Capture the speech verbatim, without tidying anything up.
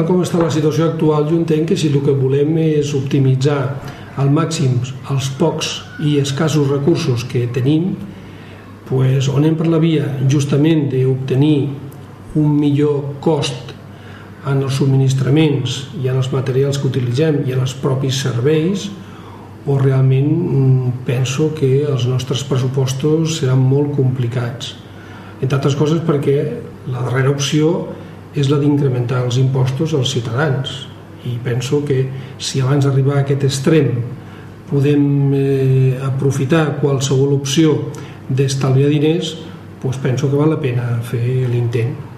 Tal com està la situació actual, jo entenc que si el que volem és optimitzar al màxim els pocs i escassos recursos que tenim, pues, o anem per la via justament d'obtenir un millor cost en els subministraments i en els materials que utilitzem i en els propis serveis, o realment penso que els nostres pressupostos seran molt complicats. Entre altres coses perquè la darrera opció és la d'incrementar els impostos als ciutadans, i penso que si abans d'arribar a aquest extrem podem eh, aprofitar qualsevol opció d'estalviar diners, doncs penso que val la pena fer l'intent.